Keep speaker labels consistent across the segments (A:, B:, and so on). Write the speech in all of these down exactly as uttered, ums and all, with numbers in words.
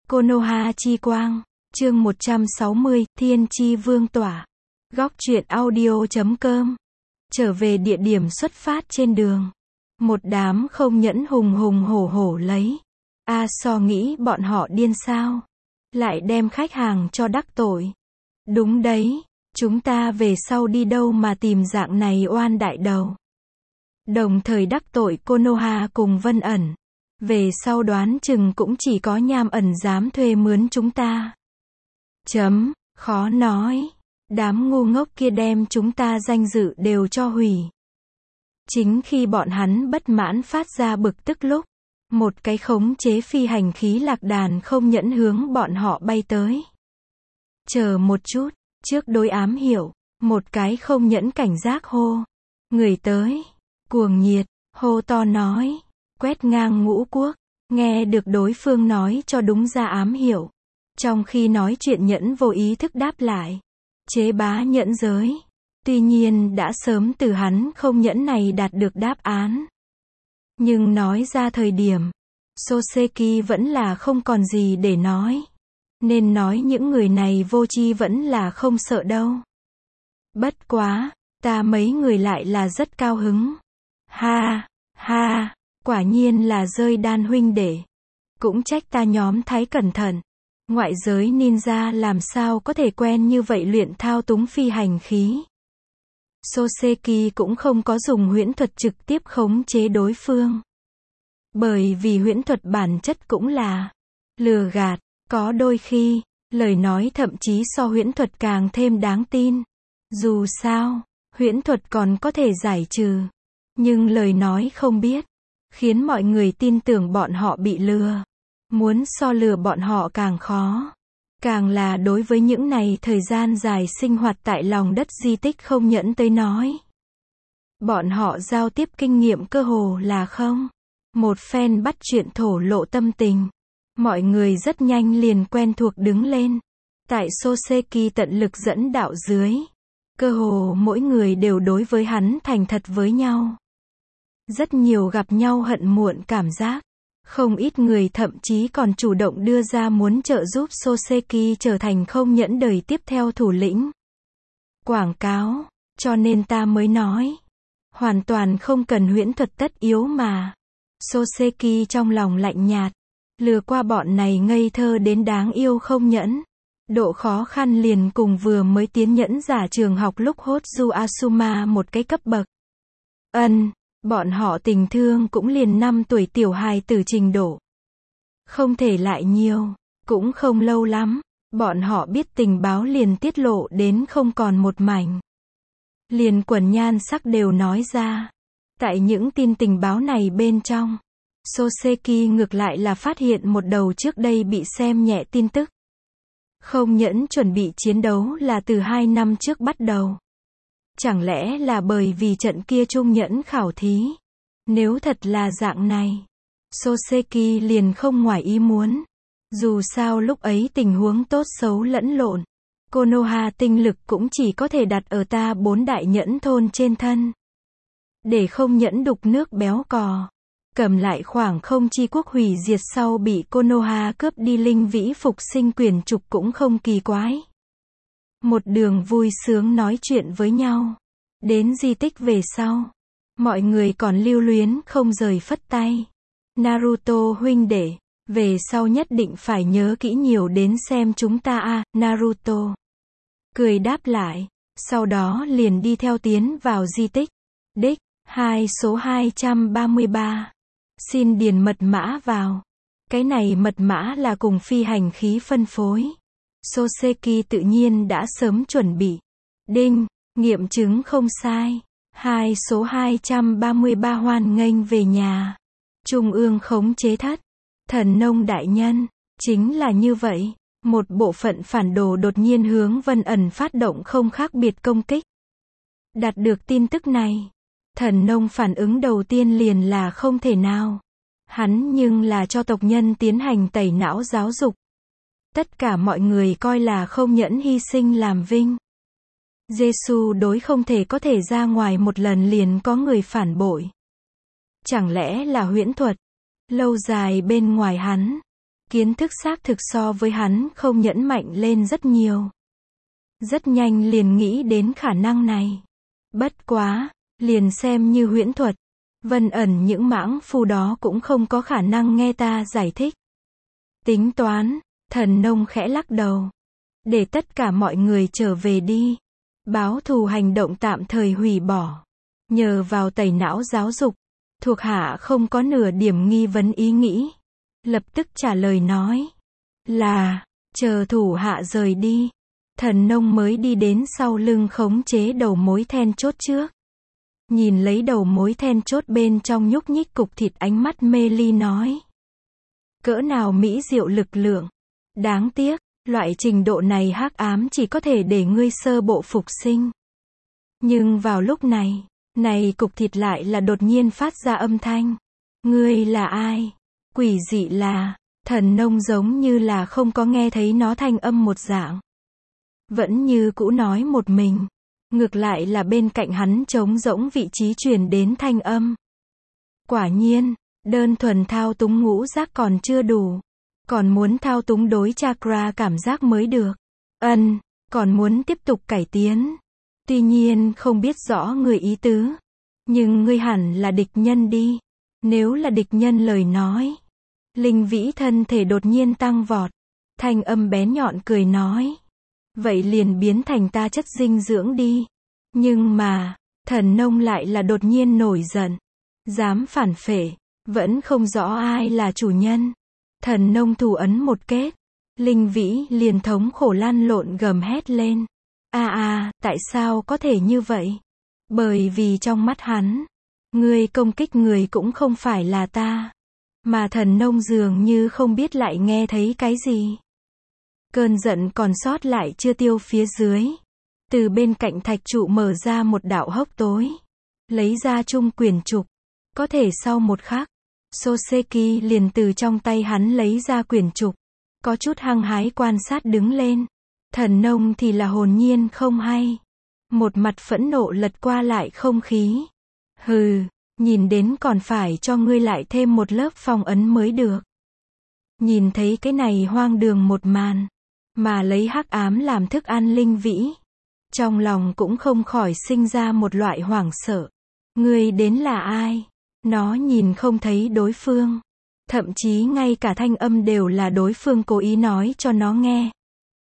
A: Konoha chi quang, chương một trăm sáu mươi, Thiên chi vương tỏa. Góc truyện audio chấm com. Trở về địa điểm xuất phát trên đường. Một đám không nhẫn hùng hùng hổ hổ lấy. A So nghĩ bọn họ điên sao? Lại đem khách hàng cho đắc tội. Đúng đấy, chúng ta về sau đi đâu mà tìm dạng này oan đại đầu. Đồng thời đắc tội Konoha cùng Vân Ẩn. Về sau đoán chừng cũng chỉ có Nham Ẩn dám thuê mướn chúng ta. Chấm, khó nói. Đám ngu ngốc kia đem chúng ta danh dự đều cho hủy. Chính khi bọn hắn bất mãn phát ra bực tức lúc, một cái khống chế phi hành khí lạc đàn không nhẫn hướng bọn họ bay tới. Chờ một chút, trước đối ám hiệu, một cái không nhẫn cảnh giác hô. Người tới, cuồng nhiệt, hô to nói, quét ngang ngũ quốc, nghe được đối phương nói cho đúng ra ám hiệu. Trong khi nói chuyện nhẫn vô ý thức đáp lại, chế bá nhẫn giới. Tuy nhiên đã sớm từ hắn không nhẫn này đạt được đáp án. Nhưng nói ra thời điểm, Soseki vẫn là không còn gì để nói. Nên nói những người này vô tri vẫn là không sợ đâu. Bất quá, ta mấy người lại là rất cao hứng. Ha, ha, quả nhiên là rơi đan huynh đệ. Cũng trách ta nhóm thái cẩn thận. Ngoại giới ninja làm sao có thể quen như vậy luyện thao túng phi hành khí. Soseki cũng không có dùng huyễn thuật trực tiếp khống chế đối phương. Bởi vì huyễn thuật bản chất cũng là lừa gạt, có đôi khi, lời nói thậm chí so huyễn thuật càng thêm đáng tin. Dù sao, huyễn thuật còn có thể giải trừ, nhưng lời nói không biết, khiến mọi người tin tưởng bọn họ bị lừa. Muốn so lừa bọn họ càng khó. Càng là đối với những này thời gian dài sinh hoạt tại lòng đất di tích không nhẫn tới nói. Bọn họ giao tiếp kinh nghiệm cơ hồ là không. Một phen bắt chuyện thổ lộ tâm tình. Mọi người rất nhanh liền quen thuộc đứng lên. Tại Soseki tận lực dẫn đạo dưới. Cơ hồ mỗi người đều đối với hắn thành thật với nhau. Rất nhiều gặp nhau hận muộn cảm giác. Không ít người thậm chí còn chủ động đưa ra muốn trợ giúp Soseki trở thành không nhẫn đời tiếp theo thủ lĩnh. Quảng cáo, cho nên ta mới nói. Hoàn toàn không cần huyễn thuật tất yếu mà. Soseki trong lòng lạnh nhạt. Lừa qua bọn này ngây thơ đến đáng yêu không nhẫn. Độ khó khăn liền cùng vừa mới tiến nhẫn giả trường học lúc Hoju Asuma một cái cấp bậc. Ân. Bọn họ tình thương cũng liền năm tuổi tiểu hài tử trình độ. Không thể lại nhiều, cũng không lâu lắm, bọn họ biết tình báo liền tiết lộ đến không còn một mảnh. Liền quần nhan sắc đều nói ra. Tại những tin tình báo này bên trong, Soseki ngược lại là phát hiện một đầu trước đây bị xem nhẹ tin tức. Không nhẫn chuẩn bị chiến đấu là từ hai năm trước bắt đầu. Chẳng lẽ là bởi vì trận kia trung nhẫn khảo thí? Nếu thật là dạng này, Soseki liền không ngoài ý muốn. Dù sao lúc ấy tình huống tốt xấu lẫn lộn. Konoha tinh lực cũng chỉ có thể đặt ở ta bốn đại nhẫn thôn trên thân. Để không nhẫn đục nước béo cò. Cầm lại khoảng không chi quốc hủy diệt sau bị Konoha cướp đi linh vĩ phục sinh quyền trục cũng không kỳ quái. Một đường vui sướng nói chuyện với nhau. Đến di tích về sau. Mọi người còn lưu luyến không rời phất tay. Naruto huynh đệ. Về sau nhất định phải nhớ kỹ nhiều đến xem chúng ta a, Naruto. Cười đáp lại. Sau đó liền đi theo tiến vào di tích. Đích, hai số hai trăm ba mươi ba. Xin điền mật mã vào. Cái này mật mã là cùng phi hành khí phân phối. Soseki tự nhiên đã sớm chuẩn bị. Đinh, nghiệm chứng không sai. Hai số hai trăm ba mươi ba hoan nghênh về nhà. Trung ương khống chế thất. Thần nông đại nhân. Chính là như vậy. Một bộ phận phản đồ đột nhiên hướng Vân Ẩn phát động không khác biệt công kích. Đạt được tin tức này. Thần nông phản ứng đầu tiên liền là không thể nào. Hắn nhưng là cho tộc nhân tiến hành tẩy não giáo dục. Tất cả mọi người coi là không nhẫn hy sinh làm vinh. Giê-xu đối không thể có thể ra ngoài một lần liền có người phản bội. Chẳng lẽ là huyễn thuật? Lâu dài bên ngoài hắn. Kiến thức xác thực so với hắn không nhẫn mạnh lên rất nhiều. Rất nhanh liền nghĩ đến khả năng này. Bất quá, liền xem như huyễn thuật. Vân ẩn những mãng phu đó cũng không có khả năng nghe ta giải thích. Tính toán, Thần Nông khẽ lắc đầu. Để tất cả mọi người trở về đi. Báo thù hành động tạm thời hủy bỏ. Nhờ vào tẩy não giáo dục, thuộc hạ không có nửa điểm nghi vấn ý nghĩ. Lập tức trả lời nói. Là, chờ thủ hạ rời đi. Thần Nông mới đi đến sau lưng khống chế đầu mối then chốt trước. Nhìn lấy đầu mối then chốt bên trong nhúc nhích cục thịt, ánh mắt mê ly nói. Cỡ nào mỹ diệu lực lượng. Đáng tiếc, loại trình độ này hắc ám chỉ có thể để ngươi sơ bộ phục sinh. Nhưng vào lúc này, này cục thịt lại là đột nhiên phát ra âm thanh. Ngươi là ai? Quỷ dị là, Thần Nông giống như là không có nghe thấy nó thanh âm một dạng. Vẫn như cũ nói một mình. Ngược lại là bên cạnh hắn trống rỗng vị trí truyền đến thanh âm. Quả nhiên, đơn thuần thao túng ngũ giác còn chưa đủ. Còn muốn thao túng đối chakra cảm giác mới được. Ân, còn muốn tiếp tục cải tiến. Tuy nhiên không biết rõ người ý tứ. Nhưng ngươi hẳn là địch nhân đi. Nếu là địch nhân lời nói. Linh Vĩ thân thể đột nhiên tăng vọt. Thanh âm bén nhọn cười nói. Vậy liền biến thành ta chất dinh dưỡng đi. Nhưng mà, Thần Nông lại là đột nhiên nổi giận. Dám phản phệ, vẫn không rõ ai là chủ nhân. Thần Nông thủ ấn một kết. Linh Vĩ liền thống khổ lăn lộn gầm hét lên. A à, a, à, tại sao có thể như vậy? Bởi vì trong mắt hắn, ngươi công kích người cũng không phải là ta. Mà Thần Nông dường như không biết lại nghe thấy cái gì. Cơn giận còn sót lại chưa tiêu phía dưới. Từ bên cạnh thạch trụ mở ra một đạo hốc tối. Lấy ra chung quyển trục. Có thể sau một khắc, Soseki liền từ trong tay hắn lấy ra quyển trục. Có chút hăng hái quan sát đứng lên. Thần Nông thì là hồn nhiên không hay. Một mặt phẫn nộ lật qua lại không khí. Hừ, nhìn đến còn phải cho ngươi lại thêm một lớp phong ấn mới được. Nhìn thấy cái này hoang đường một màn. Mà lấy hắc ám làm thức ăn Linh Vĩ. Trong lòng cũng không khỏi sinh ra một loại hoảng sợ. Ngươi đến là ai? Nó nhìn không thấy đối phương. Thậm chí ngay cả thanh âm đều là đối phương cố ý nói cho nó nghe.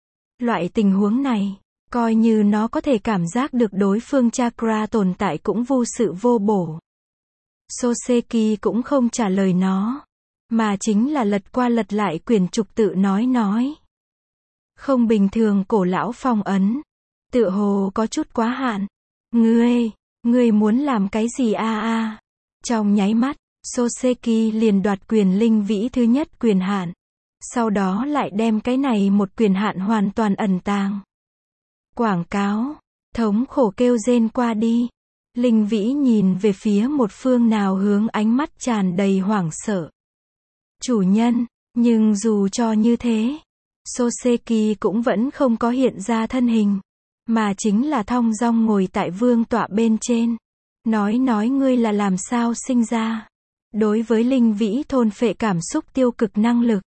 A: Loại tình huống này, coi như nó có thể cảm giác được đối phương chakra tồn tại cũng vô sự vô bổ. Soseki cũng không trả lời nó. Mà chính là lật qua lật lại quyển trục tự nói nói. Không bình thường cổ lão phong ấn. Tựa hồ có chút quá hạn. Ngươi, ngươi muốn làm cái gì a a? Trong nháy mắt, Soseki liền đoạt quyền Linh Vĩ thứ nhất quyền hạn. Sau đó lại đem cái này một quyền hạn hoàn toàn ẩn tàng. Quảng cáo, thống khổ kêu rên qua đi. Linh Vĩ nhìn về phía một phương nào hướng ánh mắt tràn đầy hoảng sợ. Chủ nhân, nhưng dù cho như thế, Soseki cũng vẫn không có hiện ra thân hình. Mà chính là thong dong ngồi tại vương tọa bên trên. Nói nói ngươi là làm sao sinh ra. Đối với Linh Vĩ thôn phệ cảm xúc tiêu cực năng lực.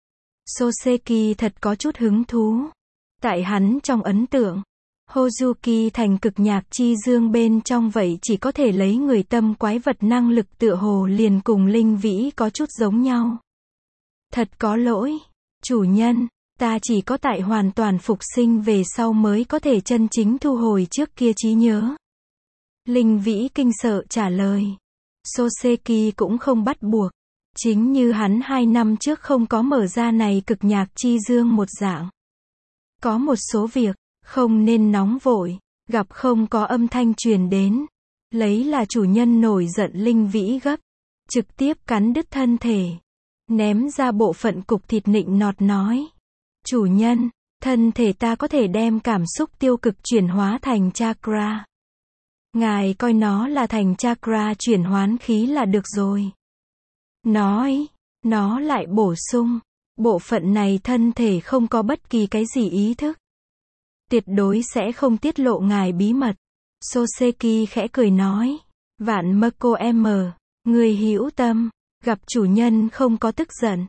A: Soseki thật có chút hứng thú. Tại hắn trong ấn tượng, Hozuki thành cực nhạc chi dương bên trong vậy chỉ có thể lấy người tâm quái vật năng lực tựa hồ liền cùng Linh Vĩ có chút giống nhau. Thật có lỗi, chủ nhân, ta chỉ có tại hoàn toàn phục sinh về sau mới có thể chân chính thu hồi trước kia trí nhớ. Linh Vĩ kinh sợ trả lời. Soseki cũng không bắt buộc. Chính như hắn hai năm trước không có mở ra này cực nhạc chi dương một dạng. Có một số việc, không nên nóng vội, gặp không có âm thanh truyền đến. Lấy là chủ nhân nổi giận Linh Vĩ gấp. Trực tiếp cắn đứt thân thể. Ném ra bộ phận cục thịt nịnh nọt nói. Chủ nhân, thân thể ta có thể đem cảm xúc tiêu cực chuyển hóa thành chakra. Ngài coi nó là thành chakra chuyển hoán khí là được rồi. Nói, nó lại bổ sung, bộ phận này thân thể không có bất kỳ cái gì ý thức. Tuyệt đối sẽ không tiết lộ ngài bí mật. Soseki khẽ cười nói, vạn mơ cô em, người hữu tâm, gặp chủ nhân không có tức giận.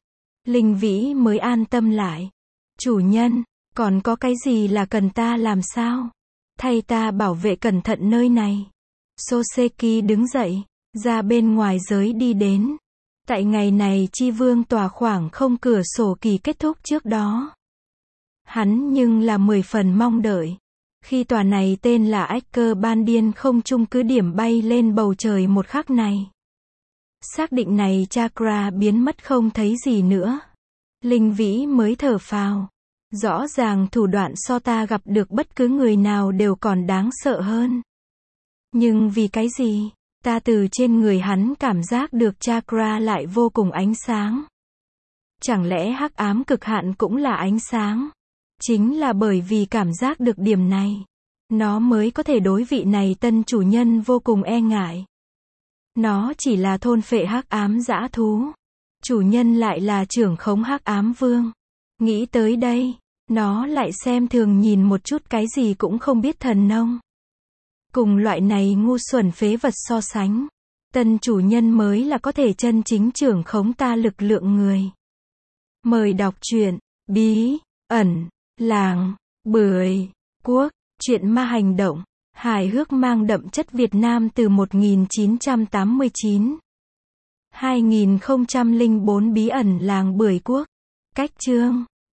A: Linh Vĩ mới an tâm lại. Chủ nhân, còn có cái gì là cần ta làm sao? Thay ta bảo vệ cẩn thận nơi này. Soseki đứng dậy, ra bên ngoài giới đi đến. Tại ngày này Chi Vương tòa khoảng không cửa sổ kỳ kết thúc trước đó. Hắn nhưng là mười phần mong đợi. Khi tòa này tên là Ách Cơ Ban Điên không trung cứ điểm bay lên bầu trời một khắc này. Xác định này chakra biến mất không thấy gì nữa. Linh Vĩ mới thở phào. Rõ ràng thủ đoạn so ta gặp được bất cứ người nào đều còn đáng sợ hơn. Nhưng vì cái gì? Ta từ trên người hắn cảm giác được chakra lại vô cùng ánh sáng. Chẳng lẽ hắc ám cực hạn cũng là ánh sáng? Chính là bởi vì cảm giác được điểm này, nó mới có thể đối vị này tân chủ nhân vô cùng e ngại. Nó chỉ là thôn phệ hắc ám dã thú. Chủ nhân lại là trưởng khống hắc ám vương. Nghĩ tới đây, nó lại xem thường nhìn một chút cái gì cũng không biết thần nông. Cùng loại này ngu xuẩn phế vật so sánh, tân chủ nhân mới là có thể chân chính trưởng khống ta lực lượng người. Mời đọc truyện Bí ẩn làng Bưởi Quốc, truyện ma hành động, hài hước mang đậm chất Việt Nam từ một nghìn chín trăm tám mươi chín. hai nghìn không trăm lẻ bốn Bí ẩn làng Bưởi Quốc. Cách chương